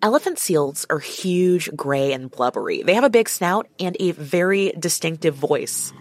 Elephant seals are huge, gray, and blubbery. They have a big snout and a very distinctive voice.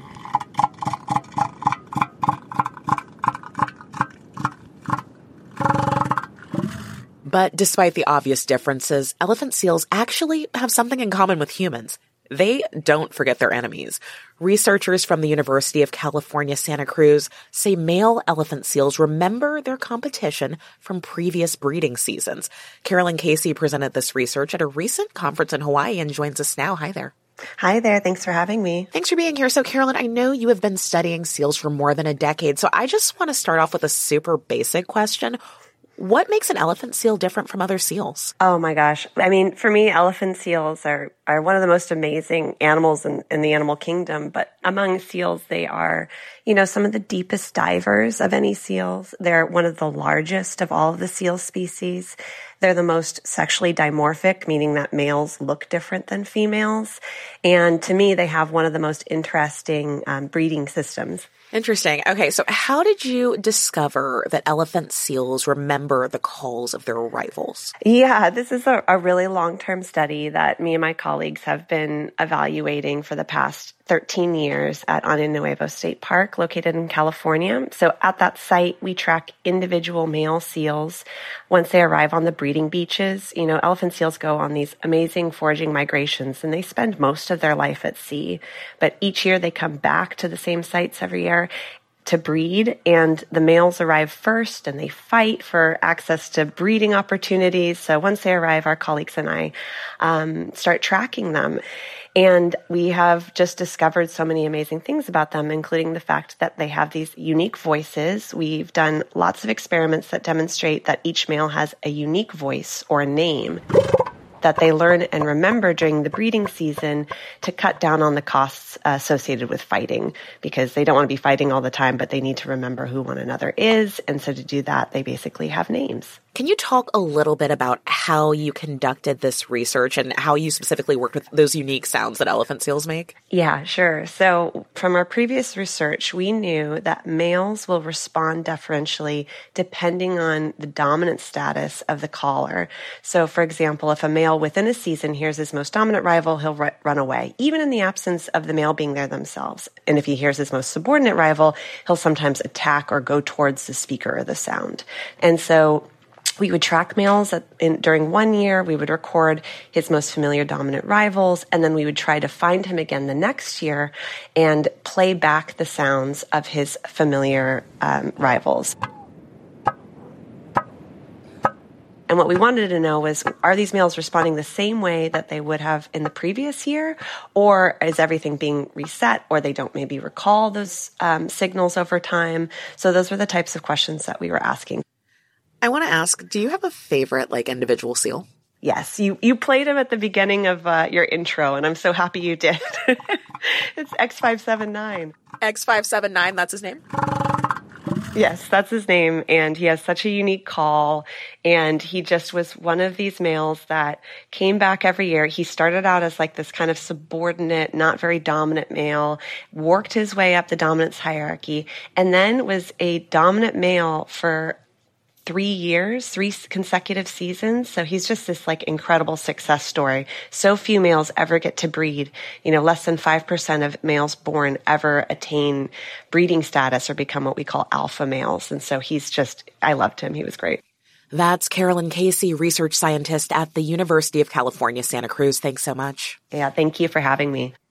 But despite the obvious differences, elephant seals actually have something in common with humans. They don't forget their enemies. Researchers from the University of California, Santa Cruz say male elephant seals remember their competition from previous breeding seasons. Carolyn Casey presented this research at a recent conference in Hawaii and joins us now. Hi there. Hi there. Thanks for having me. Thanks for being here. So, Carolyn, I know you have been studying seals for more than a decade, so I just want to start off with a super basic question. What makes an elephant seal different from other seals? Oh my gosh. I mean, for me, elephant seals are one of the most amazing animals in the animal kingdom. But among seals, they are, some of the deepest divers of any seals. They're one of the largest of all of the seal species. They're the most sexually dimorphic, meaning that males look different than females. And to me, they have one of the most interesting breeding systems. Interesting. Okay, so how did you discover that elephant seals remember the calls of their rivals? Yeah, this is a really long-term study that me and my colleagues have been evaluating for the past 13 years at Año Nuevo State Park, located in California. So at that site, we track individual male seals once they arrive on the breeding beaches. Elephant seals go on these amazing foraging migrations, and they spend most of their life at sea. But each year they come back to the same sites every year to breed, and the males arrive first and they fight for access to breeding opportunities. So once they arrive, our colleagues and I start tracking them. And we have just discovered so many amazing things about them, including the fact that they have these unique voices. We've done lots of experiments that demonstrate that each male has a unique voice or a name that they learn and remember during the breeding season to cut down on the costs associated with fighting, because they don't want to be fighting all the time, but they need to remember who one another is. And so to do that, they basically have names. Can you talk a little bit about how you conducted this research and how you specifically worked with those unique sounds that elephant seals make? Yeah, sure. So from our previous research, we knew that males will respond deferentially depending on the dominant status of the caller. So for example, if a male within a season hears his most dominant rival, he'll run away, even in the absence of the male being there themselves. And if he hears his most subordinate rival, he'll sometimes attack or go towards the speaker or the sound. And so we would track males during 1 year. We would record his most familiar dominant rivals, and then we would try to find him again the next year and play back the sounds of his familiar rivals. And what we wanted to know was, are these males responding the same way that they would have in the previous year? Or is everything being reset, or they don't maybe recall those signals over time? So those were the types of questions that we were asking. I want to ask, do you have a favorite, individual seal? Yes, you played him at the beginning of your intro, and I'm so happy you did. It's X579. X579, that's his name? Yes, that's his name, and he has such a unique call, and he just was one of these males that came back every year. He started out as this kind of subordinate, not very dominant male, worked his way up the dominance hierarchy, and then was a dominant male for 3 years, 3 consecutive seasons. So he's just this incredible success story. So few males ever get to breed. Less than 5% of males born ever attain breeding status or become what we call alpha males. And so I loved him. He was great. That's Carolyn Casey, research scientist at the University of California, Santa Cruz. Thanks so much. Yeah, thank you for having me.